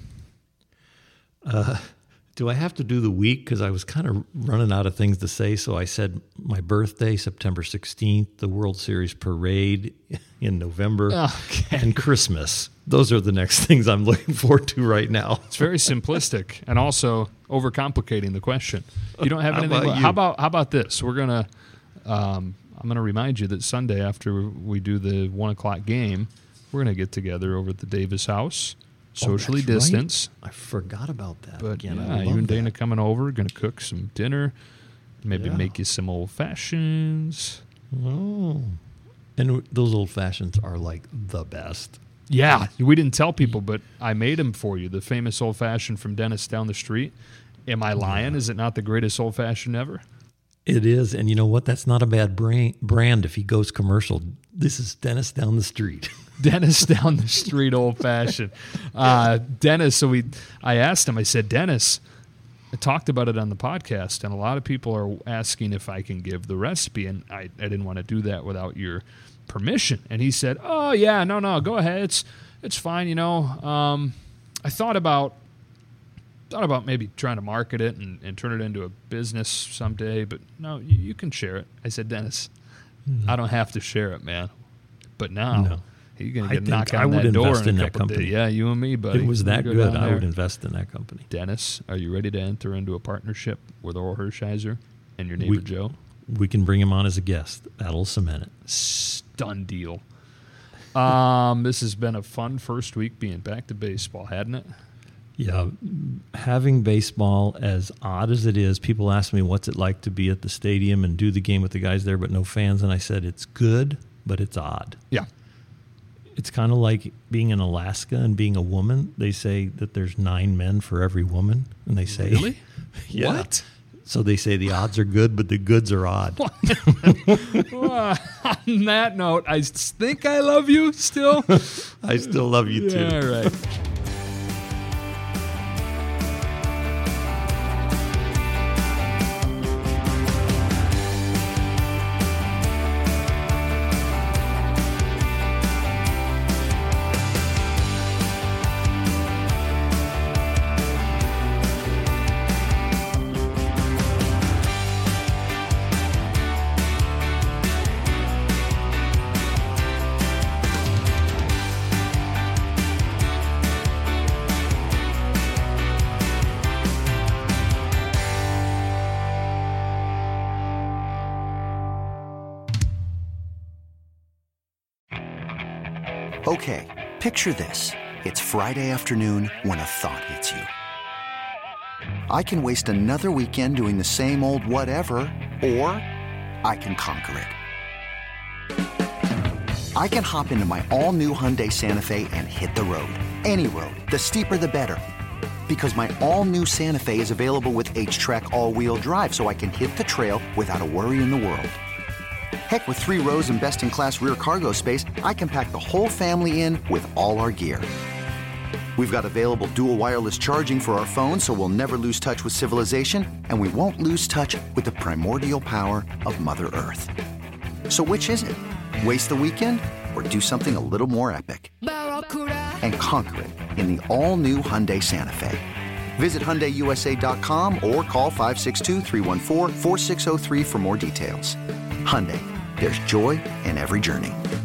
Do I have to do the week? Because I was kind of running out of things to say. So I said my birthday, September 16th, the World Series parade in November, and Christmas. Those are the next things I'm looking forward to right now. It's very simplistic and also overcomplicating the question. You don't have anything. How about how about this? We're gonna. I'm gonna remind you that Sunday after we do the 1:00 game, we're gonna get together over at the Davis house, socially distanced. Right. I forgot about that. But again, yeah, you and Dana coming over, gonna cook some dinner, maybe make you some old fashions. Oh, and those old fashions are like the best. Yeah, we didn't tell people, but I made them for you. The famous old-fashioned from Dennis down the street. Am I lying? Yeah. Is it not the greatest old-fashioned ever? It is, and you know what? That's not a bad brand if he goes commercial. This is Dennis down the street. Dennis down the street old-fashioned. Dennis, I asked him, I said, Dennis, I talked about it on the podcast, and a lot of people are asking if I can give the recipe, and I didn't want to do that without your permission. And he said, oh yeah, no, go ahead, it's fine. I thought about maybe trying to market it and turn it into a business someday, but no, you can share it. I said, Dennis, I don't have to share it, man, but now you're gonna get knocked on that door in a couple days. Yeah, you and me, buddy. It was that good. I would invest in that company. Dennis, are you ready to enter into a partnership with Oral Hershiser and your neighbor Joe? We can bring him on as a guest. That'll cement it. Done deal. This has been a fun first week being back to baseball, hadn't it? Yeah. Having baseball, as odd as it is, people ask me what's it like to be at the stadium and do the game with the guys there but no fans, and I said it's good, but it's odd. Yeah. It's kind of like being in Alaska and being a woman. They say that there's 9 men for every woman, and they say... Really? Yeah. What? So they say the odds are good, but the goods are odd. On that note, I think I love you still. I still love you too. Yeah, all right. Okay, picture this. It's Friday afternoon when a thought hits you. I can waste another weekend doing the same old whatever, or I can conquer it. I can hop into my all-new Hyundai Santa Fe and hit the road. Any road. The steeper, the better. Because my all-new Santa Fe is available with H-Track all-wheel drive, so I can hit the trail without a worry in the world. Heck, with 3 rows and best-in-class rear cargo space, I can pack the whole family in with all our gear. We've got available dual wireless charging for our phones, so we'll never lose touch with civilization, and we won't lose touch with the primordial power of Mother Earth. So which is it? Waste the weekend or do something a little more epic? And conquer it in the all-new Hyundai Santa Fe. Visit HyundaiUSA.com or call 562-314-4603 for more details. Hyundai, there's joy in every journey.